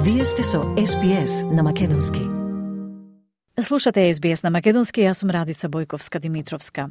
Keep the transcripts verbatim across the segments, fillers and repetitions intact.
Вие сте со Ес Би Ес на Македонски. Слушате Ес Би Ес на Македонски, јас сум Радица Бојковска-Димитровска.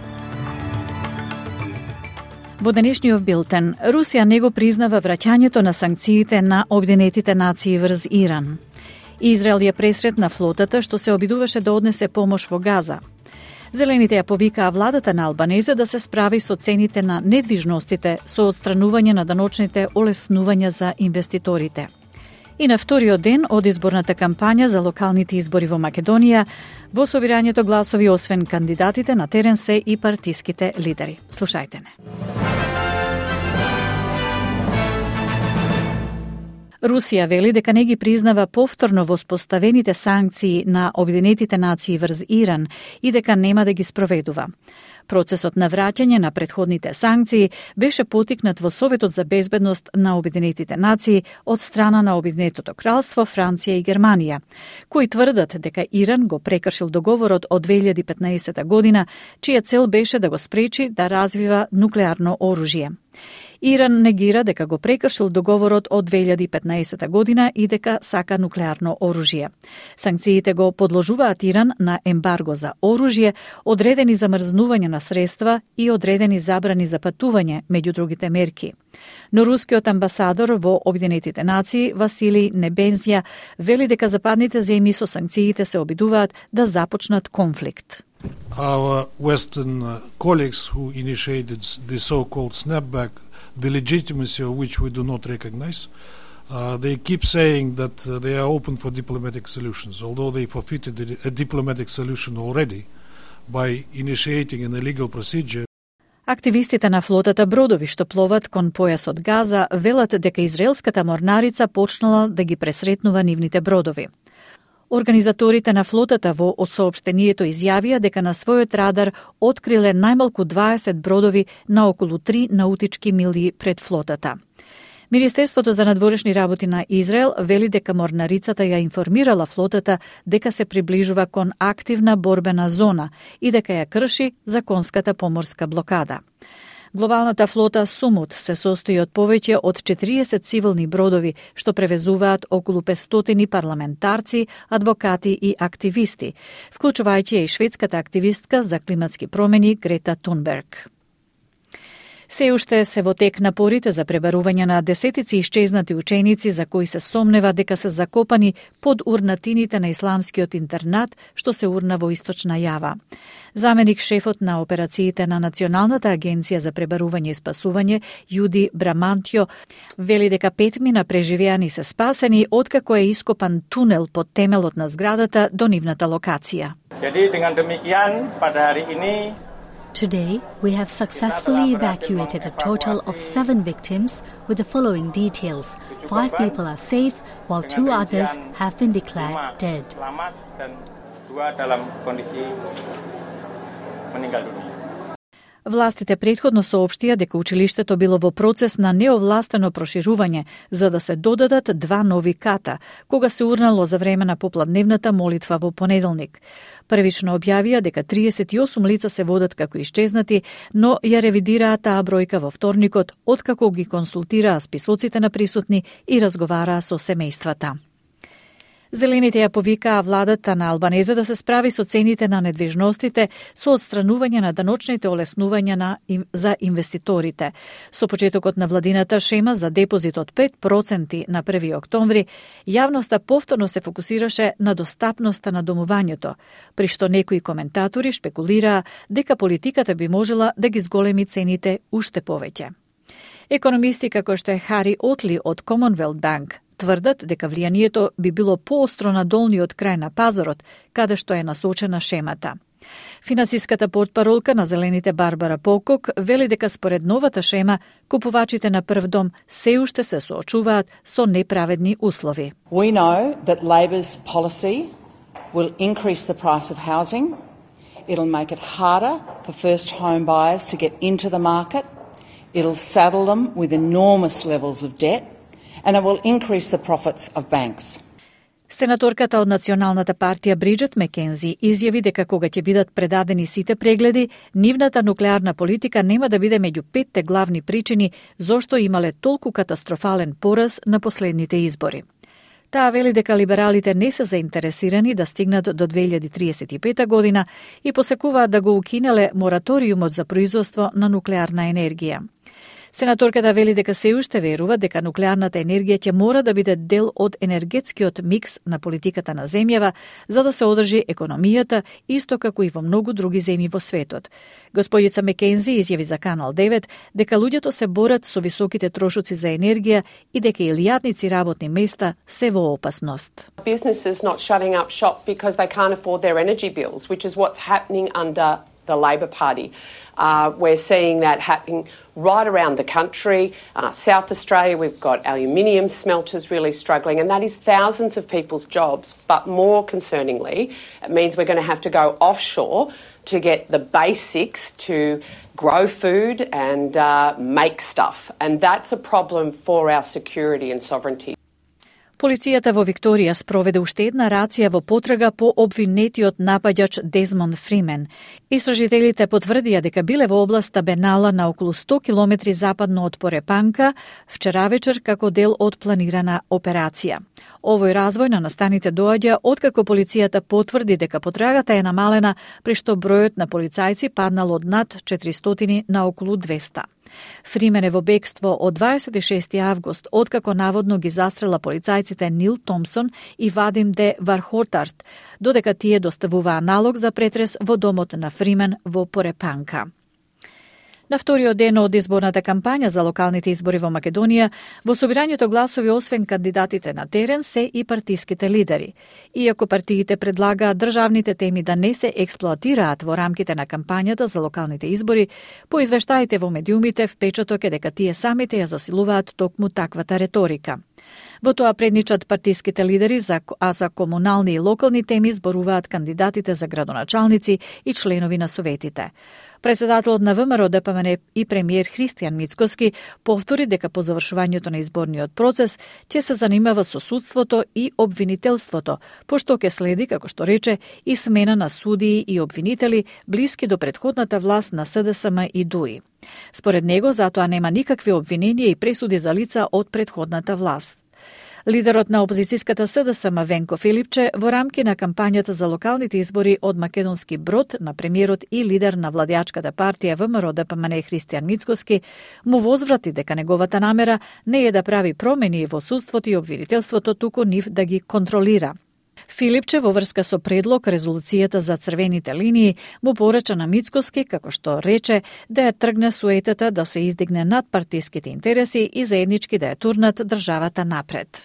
Во денешниот билтен, Русија не го признава враќањето на санкциите на Обединетите нации врз Иран. Израел ја пресретна флотата што се обидуваше да однесе помош во Газа. Зелените ја повикаа владата на Албанезе да се справи со цените на недвижностите со отстранување на даночните олеснувања за инвеститорите. И на вториот ден од изборната кампања за локалните избори во Македонија, во собирањето гласови освен кандидатите на терен се и партиските лидери. Слушајте не. Русија вели дека не ги признава повторно воспоставените санкции на Обединетите нации врз Иран и дека нема да ги спроведува. Процесот на враќање на претходните санкции беше потикнат во Советот за безбедност на Обединетите нации од страна на Обединетото кралство, Франција и Германија, кои тврдат дека Иран го прекршил договорот од две илјади и петнаесета година, чија цел беше да го спречи да развива нуклеарно оружје. Иран негира дека го прекршил договорот од две илјади и петнаесета година и дека сака нуклеарно оружје. Санкциите го подложуваат Иран на ембарго за оружје, одредени замрзнување на средства и одредени забрани за патување, меѓу другите мерки. Но рускиот амбасадор во Обединетите нации, Василий Небензија, вели дека западните земји со санкциите се обидуваат да започнат конфликт. Our Western uh, colleagues who initiated the so-called snapback, the legitimacy of which we do not recognize, uh, they keep saying that uh, they are open for diplomatic solutions, although they forfeited a diplomatic solution already by initiating an illegal procedure. Активистите на флотата бродови што пловат кон појасот Газа велат дека израелската морнарица почнала да ги пресретнува нивните бродови. Организаторите на флотата во соопштението изјавија дека на својот радар откриле најмалку дваесет бродови на околу три наутички милји пред флотата. Министерството за надворешни работи на Израел вели дека морнарицата ја информирала флотата дека се приближува кон активна борбена зона и дека ја крши законската поморска блокада. Глобалната флота Сумут се состои од повеќе од четириесет цивилни бродови што превезуваат околу петстотини парламентарци, адвокати и активисти, вклучувајќи и шведската активистка за климатски промени Грета Тунберг. Се уште се во тек напорите за пребарување на десетици исчезнати ученици за кои се сомнева дека се закопани под урнатините на исламскиот интернат што се урна во Источна Јава. Заменик шефот на операциите на Националната агенција за пребарување и спасување, Јуди Брамантјо, вели дека петмина преживеани се спасени откако е ископан тунел под темелот на зградата до нивната локација. Today, we have successfully evacuated a total of seven victims with the following details. Five people are safe, while two others have been declared dead. Властите претходно соопштија дека училиштето било во процес на неовластено проширување за да се додадат два нови ката, кога се урнало за време на попладневната молитва во понеделник. Првично објавија дека триесет и осум лица се водат како исчезнати, но ја ревидираа таа бројка во вторникот, откако ги консултираа списоците на присутни и разговараа со семејствата. Зелените ја повикаа владата на Албанезе да се справи со цените на недвижностите со отстранување на даночните олеснувања на, за инвеститорите. Со почетокот на владината шема за депозит од пет проценти на први октомври, јавноста повторно се фокусираше на достапноста на домувањето, при што некои коментатори шпекулираа дека политиката би можела да ги зголеми цените уште повеќе. Економисти како што е Хари Отли од Commonwealth Bank тврдат дека влијанието би било поостро на долниот крај на пазарот, каде што е насочена шемата. Финансиската портпаролка на Зелените Барбара Покок вели дека според новата шема, купувачите на прв дом се уште се соочуваат со неправедни услови. We know that Labor's policy will increase the price of housing. It'll make it harder for first home buyers to get into the market. It'll saddle them with enormous levels of debt. And it will increase the profits of banks. Сенаторката од Националната партија Бриджет Мекензи изјави дека кога ќе бидат предадени сите прегледи, нивната нуклеарна политика нема да биде меѓу петте главни причини зошто имале толку катастрофален пораз на последните избори. Таа вели дека либералите не се заинтересирани да стигнат до две илјади триесет и пета година и посекуваат да го укинеле мораториумот за производство на нуклеарна енергија. Сенаторката вели дека се уште верува дека нуклеарната енергија ќе мора да биде дел од енергетскиот микс на политиката на земјава за да се одржи економијата, исто како и во многу други земји во светот. Господица Мекензи изјави за Канал девет дека луѓето се борат со високите трошоци за енергија и дека илјадници работни места се во опасност. Businesses not shutting up shop because they can't afford their energy bills, which is what's happening under the Labor Party. Uh, we're seeing that happening right around the country. Uh, South Australia, we've got aluminium smelters really struggling, and that is thousands of people's jobs. But more concerningly, it means we're going to have to go offshore to get the basics to grow food and uh, make stuff. And that's a problem for our security and sovereignty. Полицијата во Викторија спроведе уште една рација во потрага по обвинетиот напаѓач Дезмонд Фримен. Истражителите потврдија дека биле во областа Бенала на околу сто километри западно од Порепанка вчера вечер како дел од планирана операција. Овој развој на настаните доаѓа откако полицијата потврди дека потрагата е намалена, при што бројот на полицајци паднал од над четиристотини на околу двеста. Фримен е во бегство од дваесет и шести август, откако наводно ги застрела полицајците Нил Томсон и Вадим де Вархотарт, додека тие доставуваа налог за претрес во домот на Фримен во Порепанка. На вториот ден од изборната кампања за локалните избори во Македонија, во собирањето гласови освен кандидатите на терен се и партиските лидери. Иако партиите предлагаат државните теми да не се експлоатираат во рамките на кампањата за локалните избори, по извештаите во медиумите впечаток е дека тие самите ја засилуваат токму таквата реторика. Во тоа предничат партиските лидери, а за комунални и локални теми зборуваат кандидатите за градоначалници и членови на советите. Председателот на ВМРО Д П М Н и премиер Христијан Мицкоски повтори дека по завршувањето на изборниот процес ќе се занимава со судството и обвинителството, пошто ќе следи, како што рече, и смена на судии и обвинители блиски до претходната власт на С Д С М и Д У И. Според него, затоа нема никакви обвиненија и пресуди за лица од претходната власт. Лидерот на опозицијската С Д С М Венко Филипче во рамки на кампањата за локалните избори од Македонски Брод на премиерот и лидер на владеачката партија ВМРО Д П М Н Христијан Мицкоски му возврати дека неговата намера не е да прави промени во судството и обвинителството, туку нив да ги контролира. Филипче во врска со предлог резолуцијата за црвените линии му порача на Мицкоски, како што рече, да ја тргне суетата да се издигне над партиските интереси и заеднички да ја турнат државата напред.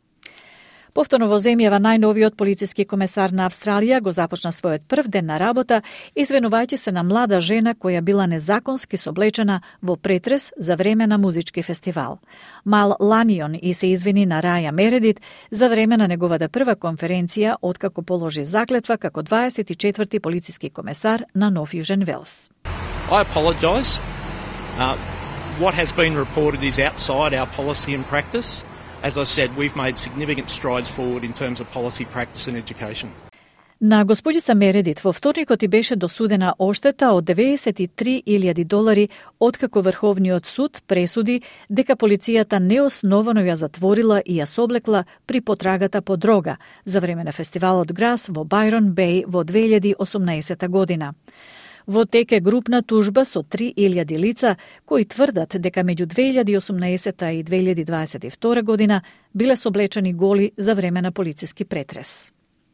Повторно во земјава најновиот полициски комесар на Австралија го започна својот прв ден на работа, извинувајќи се на млада жена која била незаконски соблечена во претрес за време на музички фестивал. Мал Ланион и се извини на Раја Мередит за време на неговата прва конференција откако положи заклетва како дваесет и четврти полициски комесар на Нов Јужен Велс. I apologise. Uh, what has been reported is outside our policy and practice. As I said, we've made significant strides forward in terms of policy, practice and education. На господица Мередит во вторникот и беше досудена оштета од деветдесет и три илјади долари откако Врховниот суд пресуди дека полицијата неосновано ја затворила и ја соблекла при потрагата по дрога за време на фестивалот Грас во Байрон Беј во две илјади и осумнаесета година. Во тек е групна тужба со три илјади лица кои тврдат дека меѓу две илјади и осумнаесета и две илјади дваесет и втора година биле соблечени голи за време на полициски претрес.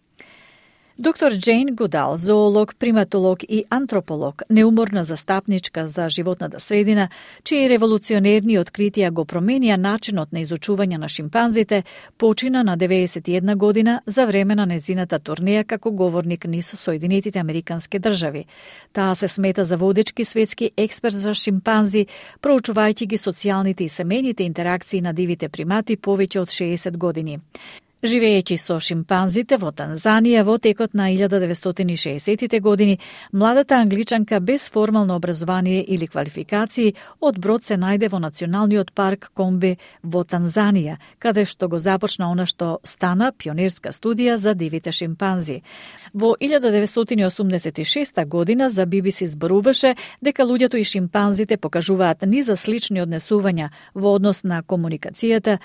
Доктор Джейн Гудал, зоолог, приматолог и антрополог, неуморна застапничка за животната средина, чии револуционерни откритија го променија начинот на изучување на шимпанзите, почина на деветдесет и една година за време на незината турнеја како говорник низ Соединетите Американски држави. Таа се смета за водечки светски експерт за шимпанзи, проучувајќи ги социјалните и семејните интеракции на дивите примати повеќе од шеесет години. Живеејќи со шимпанзите во Танзанија во текот на илјада деветстотини и шеесеттите години, младата англичанка без формално образование или квалификации од Брод се најде во Националниот парк Комбе во Танзанија, каде што го започна она што стана пионерска студија за дивите шимпанзи. Во илјада деветстотини и осумдесет и шеста година за Би Би Си зборуваше дека луѓето и шимпанзите покажуваат низа слични однесувања во однос на комуникацијата,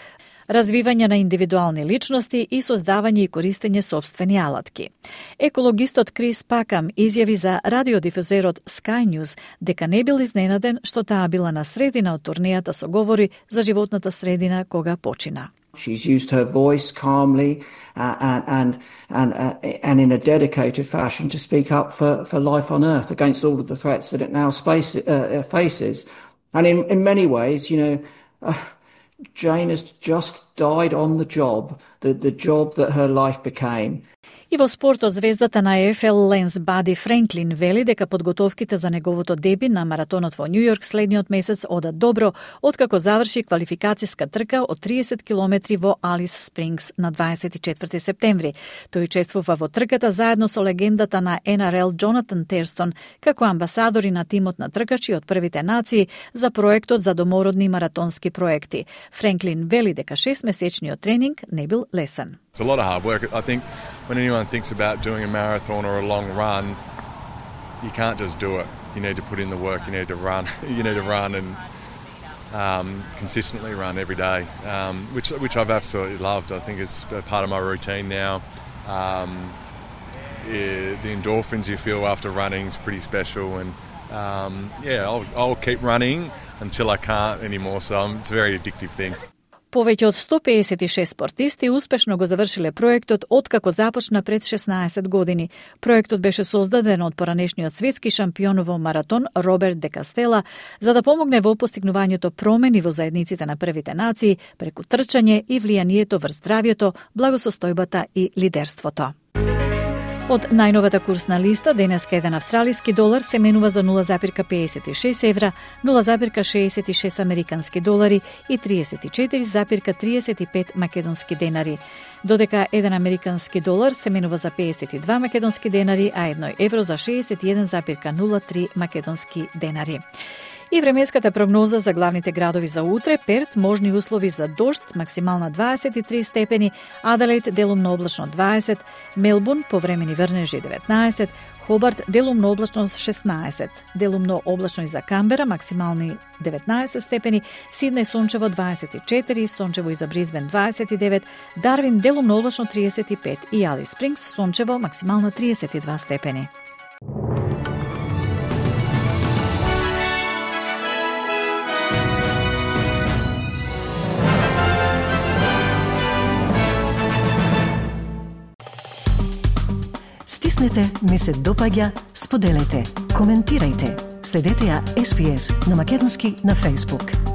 развивање на индивидуални личности и создавање и користење сопствени алатки. Екологистот Крис Пакам изјави за радиодифузерот Sky News дека не бил изненаден што таа била на средина од турнејата со говори за животната средина кога почина. She's used her voice calmly uh, and and and, uh, and in a dedicated fashion to speak up for, for life on Earth against all of the threats that it now space, uh, faces. And in, in many ways, you know, uh, Jane has just died on the job, the, the job that her life became. И во спортот звездата на Еф Ел Ленс Бади Френклин вели дека подготовките за неговото деби на маратонот во Њујорк следниот месец одат добро, откако заврши квалификацијска трка од триесет километри во Алис Спрингс на дваесет и четврти септември. Тој учествува во трката заедно со легендата на Ен Ар Ел Джонатан Терстон како амбасадори на тимот на тркачи од првите нации за проектот за домородни маратонски проекти. Френклин вели дека шестмесечниот тренинг не бил лесен. It's a lot of hard work. I think when anyone thinks about doing a marathon or a long run, you can't just do it. You need to put in the work. You need to run. You need to run and um, consistently run every day, um, which which I've absolutely loved. I think it's a part of my routine now. Um, yeah, the endorphins you feel after running is pretty special, and um, yeah, I'll, I'll keep running until I can't anymore. So um, it's a very addictive thing. Повеќе од сто пеесет и шест спортисти успешно го завршиле проектот откако започна пред шеснаесет години. Проектот беше создаден од поранешниот светски шампион во маратон Роберт де Кастела за да помогне во постигнувањето промени во заедниците на првите нации преку трчање и влијанието врз здравјето, благосостојбата и лидерството. Од најновата курсна листа, денеска еден австралиски долар се менува за нула запирка пеесет и шест евра, нула запирка шеесет и шест американски долари и триесет и четири запирка триесет и пет македонски денари. Додека еден американски долар се менува за пеесет и два македонски денари, а едно евро за шеесет и еден запирка нула три македонски денари. И временската прогноза за главните градови за утре: Перт можни услови за дожд, максимална дваесет и три степени, Аделаид делумно облачно дваесет, Мелбурн повремени врнежи деветнаесет, Хобарт делумно облачно шеснаесет, делумно облачно и за Камбера, максимални деветнаесет степени, Сиднеј сончево дваесет и четири, сончево и за Бризбен дваесет и девет, Дарвин делумно облачно триесет и пет и Алис Спрингс сончево максимално триесет и два степени. Стиснете, ми се допаѓа, споделете, коментирајте. Следете ја Ес Би Ес на македонски на Facebook.